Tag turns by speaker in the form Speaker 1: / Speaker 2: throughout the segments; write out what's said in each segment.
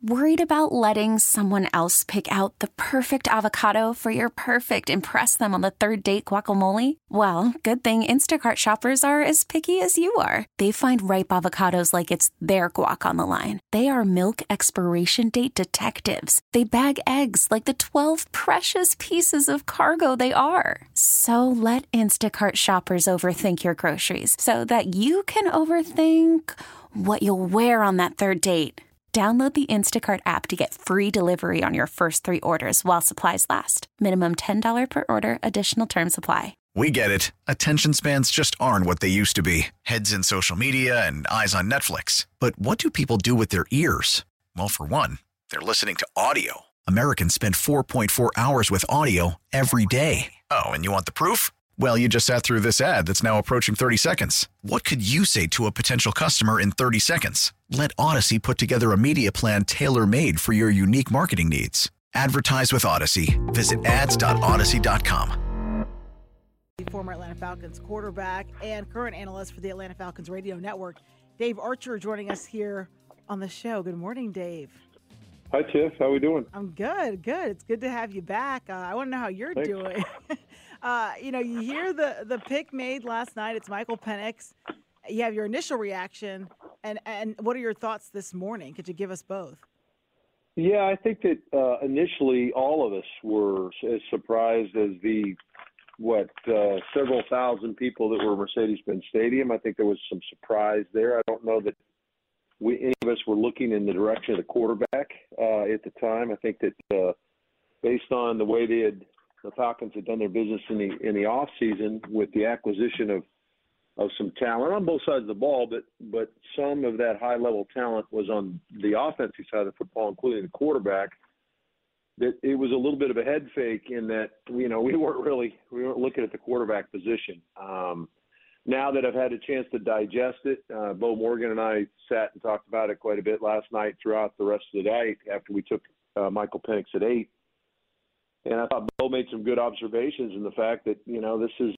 Speaker 1: Worried about letting someone else pick out the perfect avocado for your perfect impress them on the third date guacamole? Well, good thing Instacart shoppers are as picky as you are. They find ripe avocados like it's their guac on the line. They are milk expiration date detectives. They bag eggs like the 12 precious pieces of cargo they are. So let Instacart shoppers overthink your groceries so that you can overthink what you'll wear on that third date. Download the Instacart app to get free delivery on your first 3 orders while supplies last. Minimum $10 per order. Additional terms apply.
Speaker 2: We get it. Attention spans just aren't what they used to be. Heads in social media and eyes on Netflix. But what do people do with their ears? Well, for one, they're listening to audio. Americans spend 4.4 hours with audio every day. Oh, and you want the proof? Well, you just sat through this ad that's now approaching 30 seconds. What could you say to a potential customer in 30 seconds? Let Odyssey put together a media plan tailor-made for your unique marketing needs. Advertise with Odyssey. Visit ads.odyssey.com.
Speaker 3: Former Atlanta Falcons quarterback and current analyst for the Atlanta Falcons radio network, Dave Archer, joining us here on the show. Good morning, Dave.
Speaker 4: Hi, Tiff. How are we doing?
Speaker 3: I'm good. It's good to have you back. I want to know how you're
Speaker 4: Thanks.
Speaker 3: doing. You hear the pick made last night. It's Michael Penix. You have your initial reaction, and what are your thoughts this morning? Could you give us both?
Speaker 4: Yeah, I think that initially all of us were as surprised as the several thousand people that were Mercedes-Benz Stadium. I think there was some surprise there. I don't know that any of us were looking in the direction of the quarterback at the time. I think that based on the way the Falcons had done their business in the off season with the acquisition of some talent on both sides of the ball, but some of that high level talent was on the offensive side of the football, including the quarterback. That it was a little bit of a head fake in that we weren't looking at the quarterback position. Now that I've had a chance to digest it, Bo Morgan and I sat and talked about it quite a bit last night throughout the rest of the night after we took Michael Penix at 8. And I thought Bo made some good observations in the fact that, this is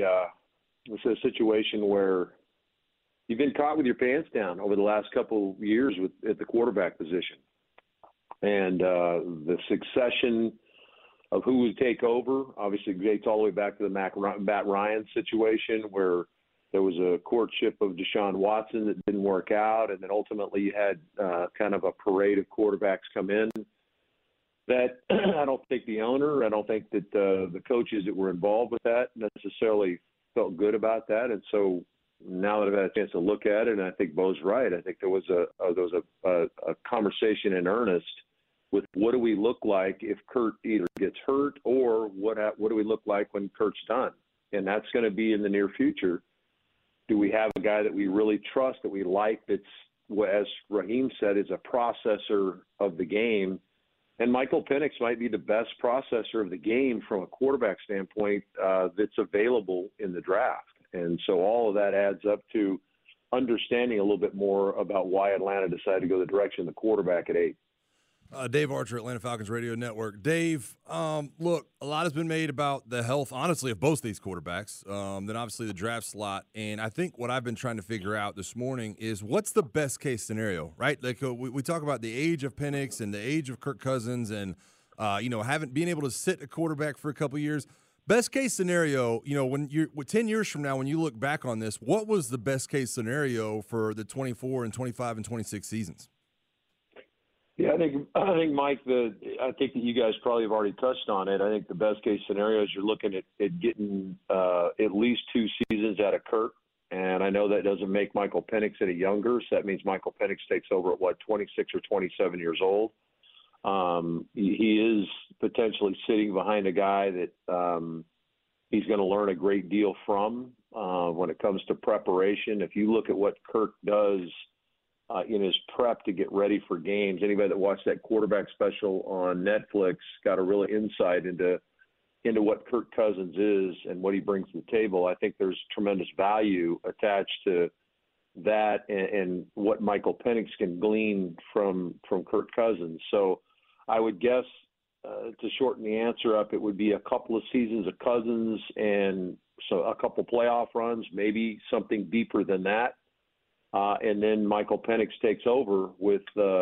Speaker 4: a situation where you've been caught with your pants down over the last couple of years at the quarterback position. And the succession of who would take over obviously dates all the way back to the Matt Ryan situation where there was a courtship of Deshaun Watson that didn't work out. And then ultimately you had kind of a parade of quarterbacks come in that I don't think the owner, I don't think that the coaches that were involved with that necessarily felt good about that. And so now that I've had a chance to look at it, and I think Bo's right, I think there was a conversation in earnest with what do we look like if Kurt either gets hurt or what do we look like when Kurt's done? And that's going to be in the near future. Do we have a guy that we really trust, that we like, that's, as Raheem said, is a processor of the game? And Michael Penix might be the best processor of the game from a quarterback standpoint that's available in the draft. And so all of that adds up to understanding a little bit more about why Atlanta decided to go the direction of the quarterback at 8.
Speaker 5: Dave Archer, Atlanta Falcons Radio Network. Dave, look, a lot has been made about the health, honestly, of both these quarterbacks, then obviously the draft slot. And I think what I've been trying to figure out this morning is what's the best case scenario, right? Like we talk about the age of Penix and the age of Kirk Cousins and, being able to sit a quarterback for a couple years. Best case scenario, when you're 10 years from now, when you look back on this, what was the best case scenario for the 24 and 25 and 26 seasons?
Speaker 4: Yeah, I think Mike, I think that you guys probably have already touched on it. I think the best case scenario is you're looking at getting at least 2 seasons out of Kurt. And I know that doesn't make Michael Penix any younger. So that means Michael Penix takes over at 26 or 27 years old. He is potentially sitting behind a guy that he's going to learn a great deal from when it comes to preparation. If you look at what Kurt does in his prep to get ready for games, anybody that watched that quarterback special on Netflix got a real insight into what Kirk Cousins is and what he brings to the table. I think there's tremendous value attached to that and what Michael Penix can glean from Kirk Cousins. So I would guess to shorten the answer up, it would be a couple of seasons of Cousins and so a couple playoff runs, maybe something deeper than that. And then Michael Penix takes over with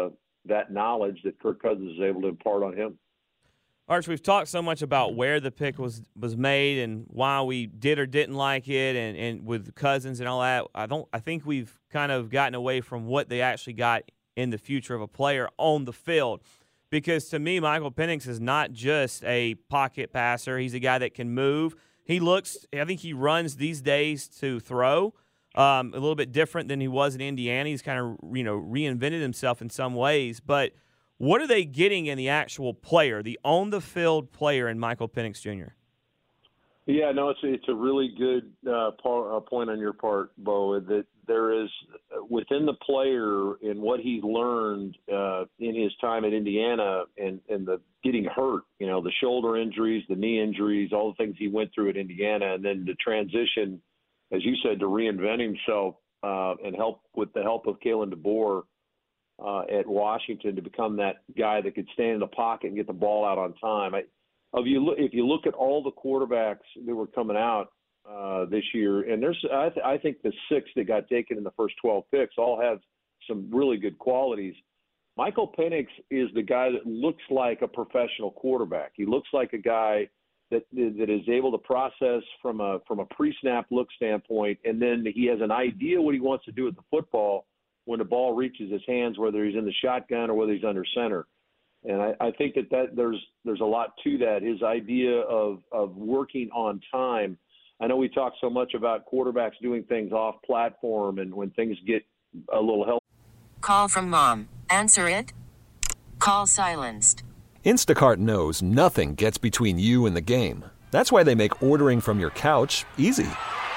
Speaker 4: that knowledge that Kirk Cousins is able to impart on him.
Speaker 6: Arch, we've talked so much about where the pick was made and why we did or didn't like it, and with Cousins and all that. I think we've kind of gotten away from what they actually got in the future of a player on the field. Because to me, Michael Penix is not just a pocket passer. He's a guy that can move. I think he runs these days to throw a little bit different than he was in Indiana. He's kind of reinvented himself in some ways, but. What are they getting in the actual player, the on-the-field player in Michael Penix Jr.?
Speaker 4: Yeah, no, it's a really good point on your part, Bo, that there is within the player and what he learned in his time at Indiana and the getting hurt, the shoulder injuries, the knee injuries, all the things he went through at Indiana, and then the transition, as you said, to reinvent himself and with the help of Kalen DeBoer, at Washington to become that guy that could stand in the pocket and get the ball out on time. If you look at all the quarterbacks that were coming out this year, and I think the 6 that got taken in the first 12 picks all have some really good qualities. Michael Penix is the guy that looks like a professional quarterback. He looks like a guy that is able to process from a pre-snap look standpoint, and then he has an idea what he wants to do with the football when the ball reaches his hands, whether he's in the shotgun or whether he's under center. And I think that there's a lot to that, his idea of working on time. I know we talk so much about quarterbacks doing things off platform and when things get a little help.
Speaker 7: Call from mom. Answer it. Call silenced.
Speaker 8: Instacart knows nothing gets between you and the game. That's why they make ordering from your couch easy.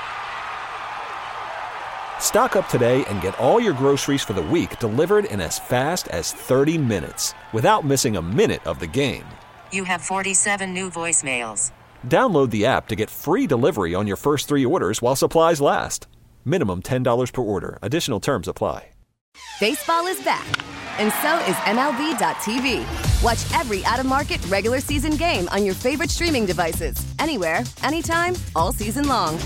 Speaker 8: Stock up today and get all your groceries for the week delivered in as fast as 30 minutes without missing a minute of the game.
Speaker 7: You have 47 new voicemails.
Speaker 8: Download the app to get free delivery on your first 3 orders while supplies last. Minimum $10 per order. Additional terms apply.
Speaker 9: Baseball is back, and so is MLB.tv. Watch every out-of-market regular season game on your favorite streaming devices, anywhere, anytime, all season long.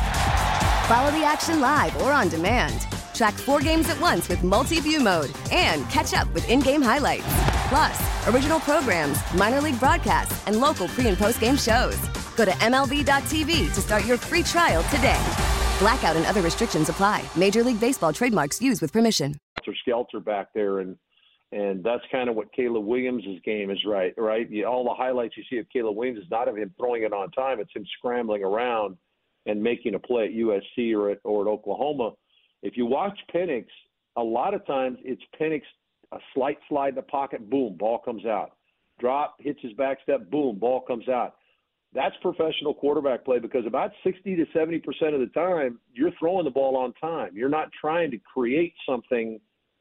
Speaker 9: Follow the action live or on demand. Track 4 games at once with multi-view mode and catch up with in-game highlights. Plus, original programs, minor league broadcasts, and local pre- and post-game shows. Go to MLB.tv to start your free trial today. Blackout and other restrictions apply. Major League Baseball trademarks used with permission.
Speaker 4: Skelter back there, and that's kind of what Caleb Williams' game is, right? All the highlights you see of Caleb Williams is not of him throwing it on time. It's him scrambling around and making a play at USC or at Oklahoma. If you watch Penix, a lot of times it's Penix, a slight slide in the pocket, boom, ball comes out. Drop, hits his back step, boom, ball comes out. That's professional quarterback play because about 60 to 70% of the time, you're throwing the ball on time. You're not trying to create something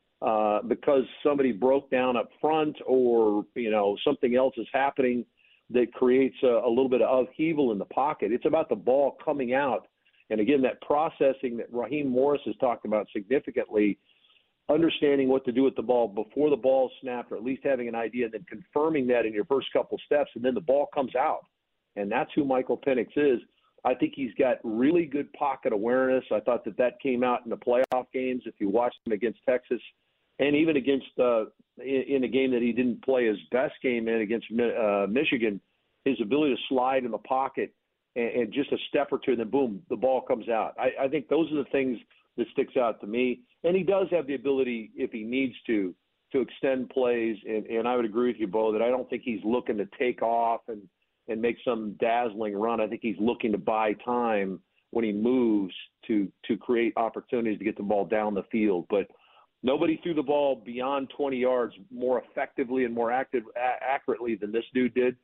Speaker 4: because somebody broke down up front or, something else is happening that creates a little bit of upheaval in the pocket. It's about the ball coming out. And again, that processing that Raheem Morris has talked about significantly, understanding what to do with the ball before the ball is snapped, or at least having an idea, and then confirming that in your first couple steps, and then the ball comes out. And that's who Michael Penix is. I think he's got really good pocket awareness. I thought that came out in the playoff games. If you watched him against Texas and even against in a game that he didn't play his best game in against Michigan, his ability to slide in the pocket and just a step or two, and then boom, the ball comes out. I think those are the things that sticks out to me. And he does have the ability, if he needs to extend plays. And I would agree with you, Bo, that I don't think he's looking to take off and make some dazzling run. I think he's looking to buy time when he moves to create opportunities to get the ball down the field. But nobody threw the ball beyond 20 yards more effectively and more accurately than this dude did.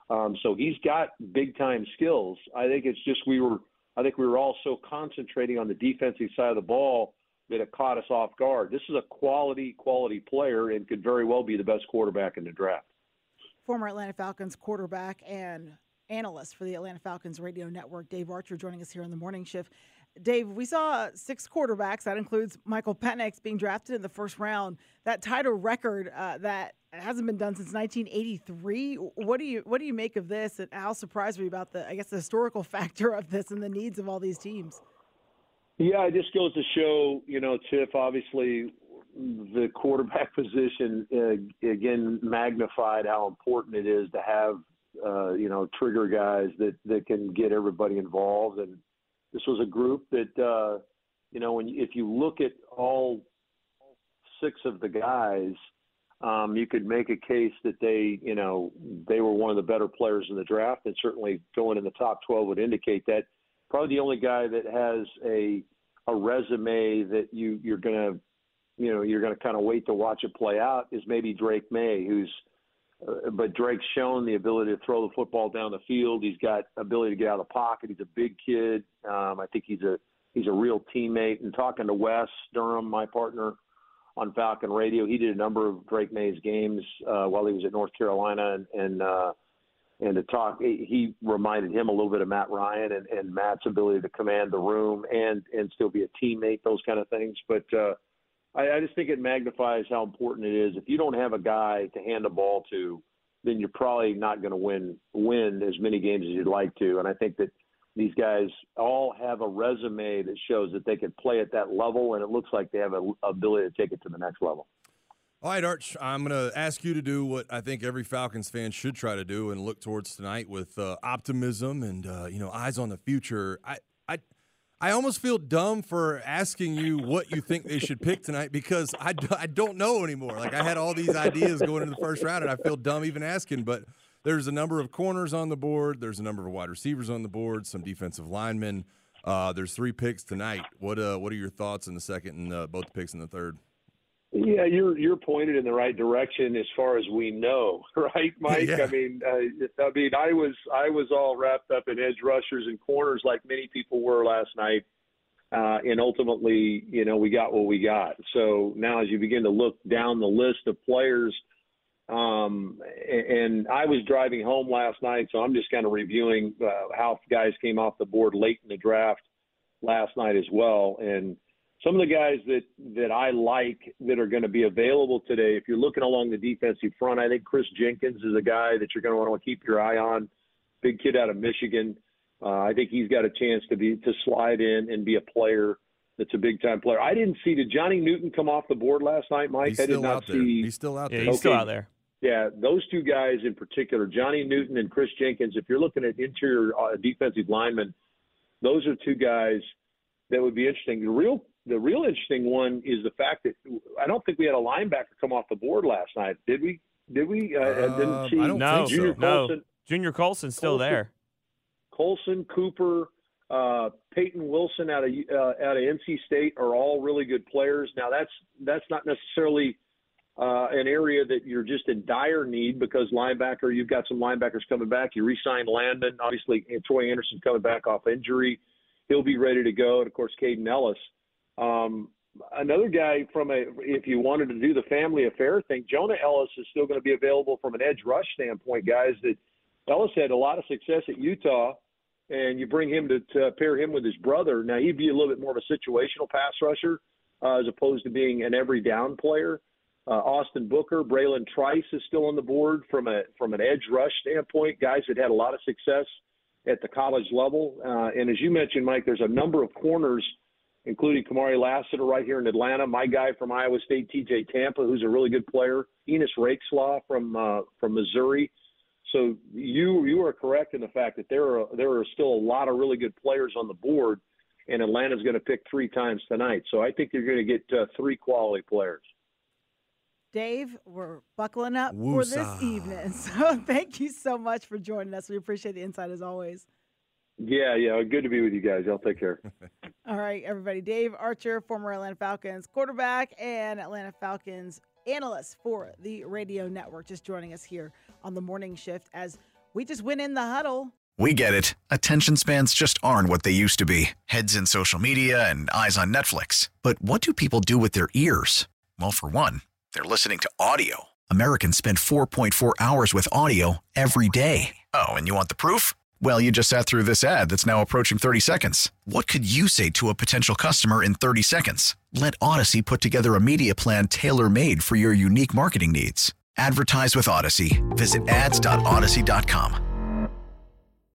Speaker 4: So he's got big-time skills. I think it's just we were all so concentrating on the defensive side of the ball that it caught us off guard. This is a quality player and could very well be the best quarterback in the draft.
Speaker 3: Former Atlanta Falcons quarterback and analyst for the Atlanta Falcons radio network, Dave Archer, joining us here on the morning shift. Dave, we saw 6 quarterbacks. That includes Michael Penix being drafted in the first round. That tied a record that hasn't been done since 1983. What do you make of this, and how surprised were you about the historical factor of this and the needs of all these teams?
Speaker 4: Yeah, it just goes to show, Tiff, obviously the quarterback position, again, magnified how important it is to have, trigger guys that can get everybody involved. And this was a group that, if you look at all 6 of the guys, you could make a case that they were one of the better players in the draft, and certainly going in the top 12 would indicate that. Probably the only guy that has a resume that you're going to kind of wait to watch it play out is maybe Drake May, but Drake's shown the ability to throw the football down the field. He's got ability to get out of the pocket. He's a big kid. I think he's a real teammate. And talking to Wes Durham, my partner on Falcon Radio, he did a number of Drake May's games while he was at North Carolina, and to talk, he reminded him a little bit of Matt Ryan and Matt's ability to command the room and still be a teammate, those kind of things. But I just think it magnifies how important it is. If you don't have a guy to hand the ball to, then you're probably not going to win as many games as you'd like to. And I think that these guys all have a resume that shows that they can play at that level, and it looks like they have an ability to take it to the next level.
Speaker 5: All right, Arch, I'm going to ask you to do what I think every Falcons fan should try to do and look towards tonight with optimism and, eyes on the future. I almost feel dumb for asking you what you think they should pick tonight because I don't know anymore. Like, I had all these ideas going into the first round, and I feel dumb even asking. But there's a number of corners on the board. There's a number of wide receivers on the board, some defensive linemen. There's 3 picks tonight. What are your thoughts in the second and both picks in the third?
Speaker 4: Yeah, you're pointed in the right direction as far as we know, right, Mike?
Speaker 5: Yeah.
Speaker 4: I was all wrapped up in edge rushers and corners like many people were last night, and ultimately, we got what we got. So now, as you begin to look down the list of players, and I was driving home last night, so I'm just kind of reviewing how guys came off the board late in the draft last night as well, and some of the guys that I like that are going to be available today, if you're looking along the defensive front, I think Chris Jenkins is a guy that you're going to want to keep your eye on. Big kid out of Michigan. I think he's got a chance to slide in and be a player that's a big-time player. I didn't see – did Johnny Newton come off the board last night, Mike?
Speaker 5: He's
Speaker 4: I did
Speaker 5: still
Speaker 4: not
Speaker 5: out there.
Speaker 4: see.
Speaker 5: He's still out there.
Speaker 6: Yeah, he's still out there.
Speaker 4: Yeah, those 2 guys in particular, Johnny Newton and Chris Jenkins, if you're looking at interior defensive linemen, those are 2 guys that would be interesting. The real interesting one is the fact that I don't think we had a linebacker come off the board last night. Did we? I didn't see.
Speaker 5: I don't think so.
Speaker 6: No. Junior Colson's still there.
Speaker 4: Colson, Cooper, Peyton Wilson out of NC State are all really good players. Now that's not necessarily an area that you're just in dire need because linebacker, you've got some linebackers coming back. You re-signed Landman. Obviously, Troy Anderson coming back off injury. He'll be ready to go. And, of course, Caden Ellis. Another guy if you wanted to do the family affair thing, Jonah Ellis is still going to be available from an edge rush standpoint, guys. That Ellis had a lot of success at Utah, and you bring him to pair him with his brother. Now, he'd be a little bit more of a situational pass rusher as opposed to being an every down player. Austin Booker, Braylon Trice is still on the board from an edge rush standpoint, guys that had a lot of success at the college level. And as you mentioned, Mike, there's a number of corners, including Kamari Lassiter right here in Atlanta, my guy from Iowa State, TJ Tampa, who's a really good player, Enos Rakeslaw from Missouri. So you are correct in the fact that there are still a lot of really good players on the board, and Atlanta's going to pick 3 times tonight. So I think you're going to get 3 quality players.
Speaker 3: Dave, we're buckling up
Speaker 5: Woosah.
Speaker 3: for this evening. So thank you so much for joining us. We appreciate the insight as always.
Speaker 4: Yeah, good to be with you guys. Y'all take care.
Speaker 3: All right, everybody. Dave Archer, former Atlanta Falcons quarterback and Atlanta Falcons analyst for the radio network, just joining us here on the morning shift as we just went in the huddle.
Speaker 2: We get it. Attention spans just aren't what they used to be. Heads in social media and eyes on Netflix. But what do people do with their ears? Well, for one, they're listening to audio. Americans spend 4.4 hours with audio every day. Oh, and you want the proof? Well, you just sat through this ad that's now approaching 30 seconds. What could you say to a potential customer in 30 seconds? Let Odyssey put together a media plan tailor-made for your unique marketing needs. Advertise with Odyssey. Visit ads.odyssey.com.